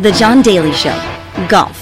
The John Daly Show. Golf.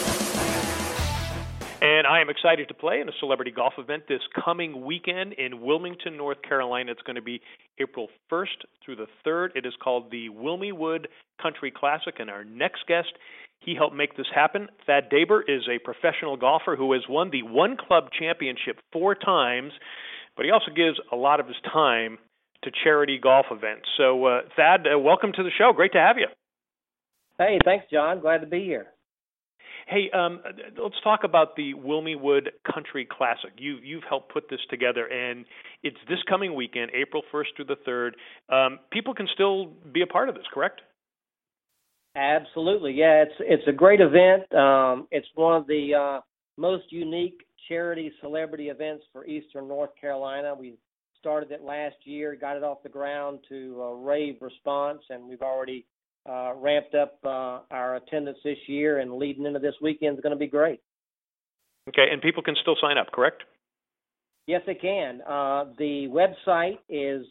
And I am excited to play in a celebrity golf event this coming weekend in Wilmington, North Carolina. It's going to be April 1st through the 3rd. It is called the Wilmywood Country Classic, and our next guest, he helped make this happen. Thad Daber is a professional golfer who has won the One Club Championship 4 times, but he also gives a lot of his time to charity golf events. So, Thad, welcome to the show. Great to have you. Hey, thanks, John. Glad to be here. Hey, let's talk about the Wilmywood Country Classic. You've helped put this together, and it's this coming weekend, April 1st through the 3rd. People can still be a part of this, correct? Absolutely, yeah. It's a great event. It's one of the most unique charity celebrity events for Eastern North Carolina. We started it last year, got it off the ground to rave response, and we've already ramped up our attendance this year, and leading into this weekend is going to be great. Okay, and people can still sign up, correct? Yes, they can. The website is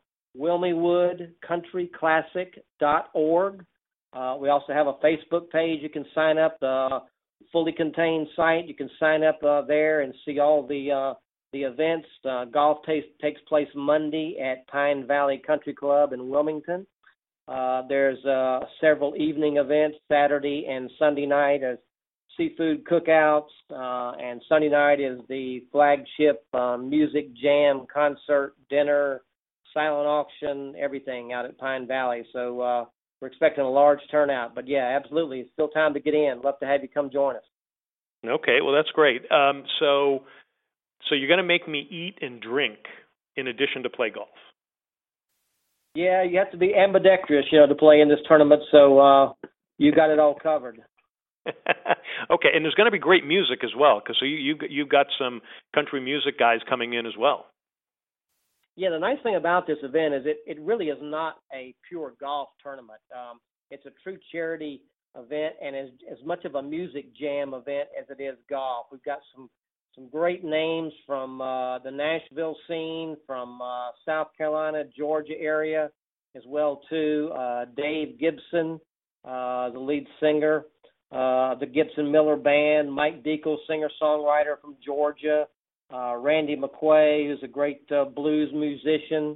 wilmywoodcountryclassic.org. We also have a Facebook page. You can sign up, fully contained site. You can sign up there and see all the events. Golf takes place Monday at Pine Valley Country Club in Wilmington. There's several evening events, Saturday and Sunday night as seafood cookouts, and Sunday night is the flagship music jam, concert, dinner, silent auction, everything out at Pine Valley. So we're expecting a large turnout. But, yeah, absolutely. It's still time to get in. Love to have you come join us. Okay, well, that's great. So you're going to make me eat and drink in addition to play golf. Yeah, you have to be ambidextrous, to play in this tournament, so you got it all covered. Okay, and there's going to be great music as well, because you've got some country music guys coming in as well. Yeah, the nice thing about this event is it really is not a pure golf tournament. It's a true charity event, and as much of a music jam event as it is golf. We've got some great names from the Nashville scene, from South Carolina, Georgia area as well too. Dave Gibson, the lead singer, the Gibson Miller Band, Mike Deacle, singer-songwriter from Georgia, Randy McQuay, who's a great blues musician,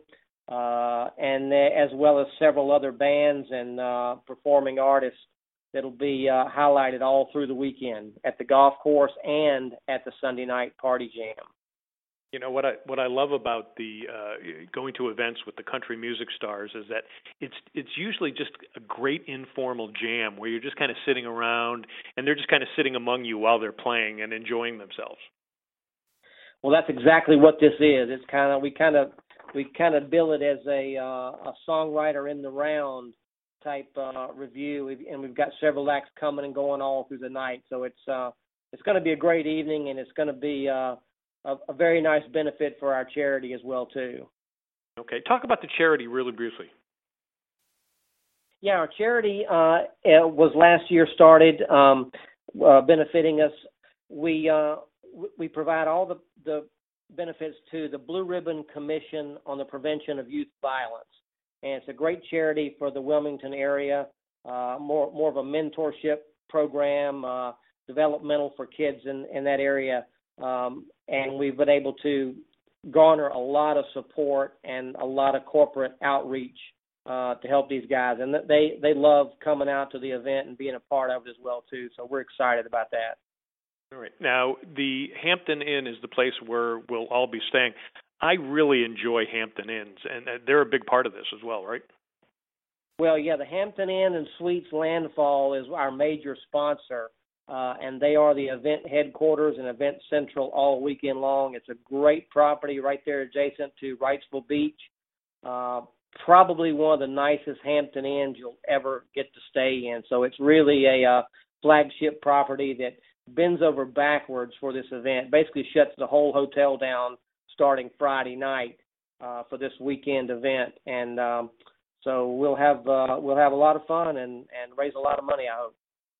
and as well as several other bands and performing artists that'll be highlighted all through the weekend at the golf course and at the Sunday night party jam. You know what I love about the going to events with the country music stars is that it's usually just a great informal jam where you're just kind of sitting around and they're just kind of sitting among you while they're playing and enjoying themselves. Well, that's exactly what this is. It's we kind of bill it as a songwriter in the round type review, and we've got several acts coming and going all through the night. So it's going to be a great evening, and it's going to be a very nice benefit for our charity as well too. Okay, talk about the charity really briefly. Yeah, our charity was last year started benefiting us. We provide all the benefits to the Blue Ribbon Commission on the Prevention of Youth Violence. And it's a great charity for the Wilmington area, more of a mentorship program, developmental for kids in that area. And we've been able to garner a lot of support and a lot of corporate outreach to help these guys. And they love coming out to the event and being a part of it as well, too. So we're excited about that. All right. Now, the Hampton Inn is the place where we'll all be staying. I really enjoy Hampton Inns, and they're a big part of this as well, right? Well, yeah, the Hampton Inn and Suites Landfall is our major sponsor, and they are the event headquarters and event central all weekend long. It's a great property right there adjacent to Wrightsville Beach. Probably one of the nicest Hampton Inns you'll ever get to stay in. So it's really a flagship property that bends over backwards for this event, basically shuts the whole hotel down starting Friday night for this weekend event, and so we'll have a lot of fun and raise a lot of money, I hope.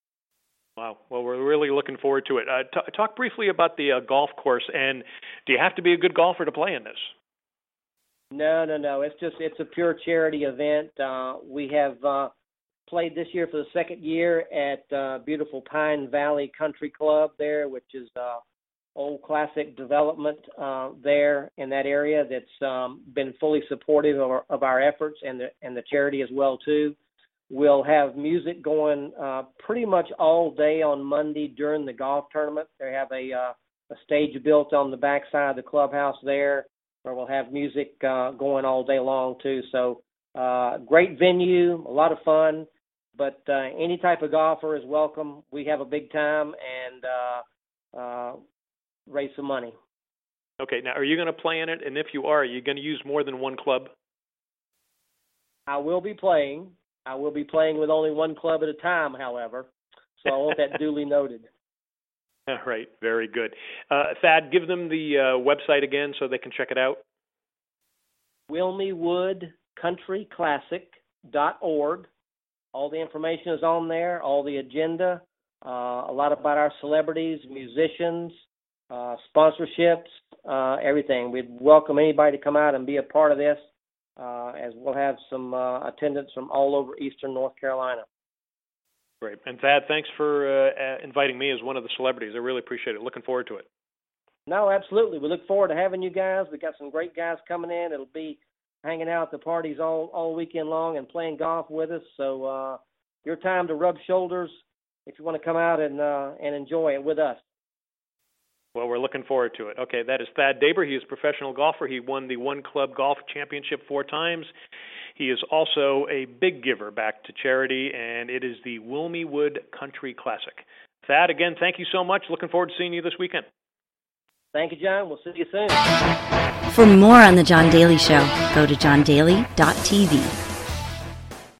Wow. Well, we're really looking forward to it. Talk briefly about the golf course, and do you have to be a good golfer to play in this? No. It's a pure charity event. We have played this year for the second year at beautiful Pine Valley Country Club there, which is old classic development there in that area that's been fully supportive of our efforts and the charity as well too. We'll have music going pretty much all day on Monday during the golf tournament. They have a stage built on the backside of the clubhouse there where we'll have music going all day long too. So great venue, a lot of fun, but any type of golfer is welcome. We have a big time and raise some money. Okay, now are you going to play in it? And if you are you going to use more than one club? I will be playing. I will be playing with only one club at a time, however, so I want that duly noted. All right, very good. Thad, give them the website again so they can check it out. WilmywoodCountryClassic.org. All the information is on there, all the agenda, a lot about our celebrities, musicians, sponsorships, everything. We'd welcome anybody to come out and be a part of this, as we'll have some attendance from all over eastern North Carolina. Great. And Thad, thanks for inviting me as one of the celebrities. I really appreciate it. Looking forward to it. No, absolutely. We look forward to having you guys. We got some great guys coming in. It'll be hanging out at the parties all weekend long and playing golf with us. So your time to rub shoulders if you want to come out and enjoy it with us. Well, we're looking forward to it. Okay, that is Thad Daber. He is a professional golfer. He won the One Club Golf Championship 4 times. He is also a big giver back to charity, and it is the Wilmywood Country Classic. Thad, again, thank you so much. Looking forward to seeing you this weekend. Thank you, John. We'll see you soon. For more on The John Daly Show, go to johndaly.tv.